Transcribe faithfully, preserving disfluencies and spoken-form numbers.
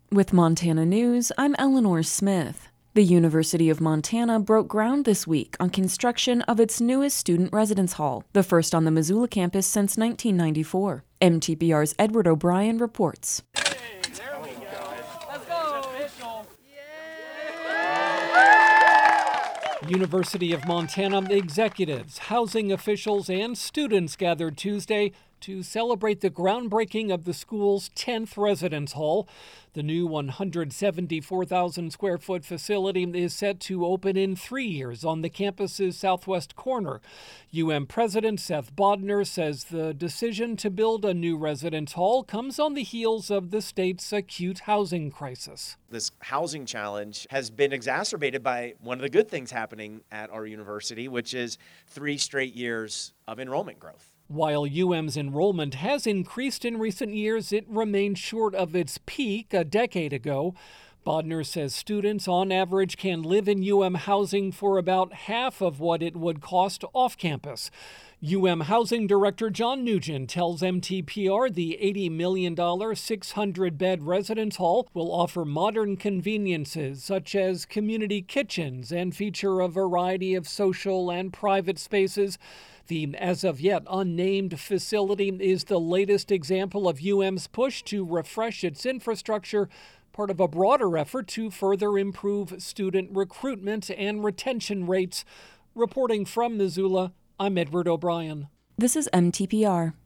With Montana News, I'm Eleanor Smith. The University of Montana broke ground this week on construction of its newest student residence hall, the first on the Missoula campus since nineteen ninety-four. M T P R's Edward O'Brien reports. Hey, there we go. Let's go. University of Montana executives, housing officials, and students gathered Tuesday to celebrate the groundbreaking of the school's tenth residence hall. The new one hundred seventy-four thousand square foot facility is set to open in three years on the campus's southwest corner. U M President Seth Bodnar says the decision to build a new residence hall comes on the heels of the state's acute housing crisis. This housing challenge has been exacerbated by one of the good things happening at our university, which is three straight years of enrollment growth. While U M's enrollment has increased in recent years, it remains short of its peak a decade ago. Bodnar says students on average can live in U M housing for about half of what it would cost off campus. U M Housing Director John Nugent tells M T P R the eighty million dollars, six hundred bed residence hall will offer modern conveniences such as community kitchens and feature a variety of social and private spaces. The as-of-yet unnamed facility is the latest example of U M's push to refresh its infrastructure, part of a broader effort to further improve student recruitment and retention rates. Reporting from Missoula, I'm Edward O'Brien. This is M T P R.